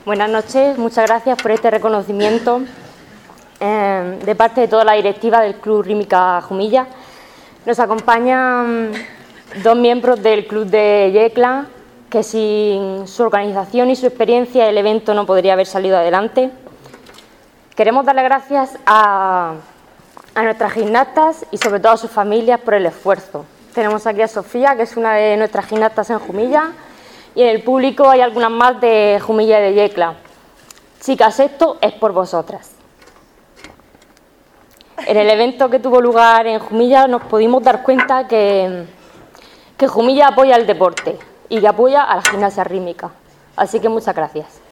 Buenas noches, muchas gracias por este reconocimiento de parte de toda la directiva del Club Rítmica Jumilla. Nos acompañan dos miembros del Club de Yecla, que sin su organización y su experiencia el evento no podría haber salido adelante. Queremos darle gracias a nuestras gimnastas y sobre todo a sus familias por el esfuerzo. Tenemos aquí a Sofía, que es una de nuestras gimnastas en Jumilla, y en el público hay algunas más de Jumilla y de Yecla. Chicas, esto es por vosotras. En el evento que tuvo lugar en Jumilla nos pudimos dar cuenta que Jumilla apoya el deporte y que apoya a la gimnasia rítmica. Así que muchas gracias.